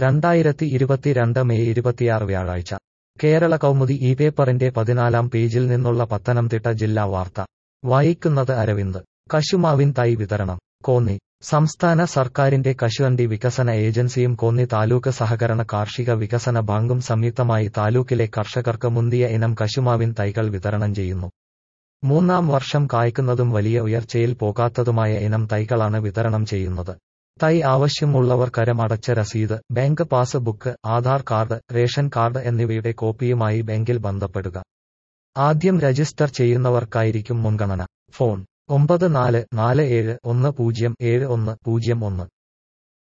2022 May 26 വ്യാഴാഴ്ച കേരള കൗമുദി ഈ പേപ്പറിന്റെ 14-ാം പേജിൽ നിന്നുള്ള പത്തനംതിട്ട ജില്ലാ വാർത്ത വായിക്കുന്നത് അരവിന്ദ്. കശുമാവിൻ തൈ വിതരണം. കോന്നി. സംസ്ഥാന സർക്കാരിന്റെ കശുവണ്ടി വികസന ഏജൻസിയും കോന്നി താലൂക്ക് സഹകരണ കാർഷിക വികസന ബാങ്കും സംയുക്തമായി താലൂക്കിലെ കർഷകർക്ക് മുന്തിയ ഇനം കശുമാവിൻ തൈകൾ വിതരണം ചെയ്യുന്നു. 3-ാം വർഷം കായ്ക്കുന്നതും വലിയ ഉയർച്ചയിൽ പോകാത്തതുമായ ഇനം തൈകളാണ് വിതരണം ചെയ്യുന്നത്. തൈ ആവശ്യമുള്ളവർ കരം അടച്ച രസീത്, bank pass book, Aadhaar card, ration card എന്നിവയുടെ കോപ്പിയുമായി ബാങ്കിൽ ബന്ധപ്പെടുക. ആദ്യം രജിസ്റ്റർ ചെയ്യുന്നവർക്കായിരിക്കും മുൻഗണന. ഫോൺ 9447107101.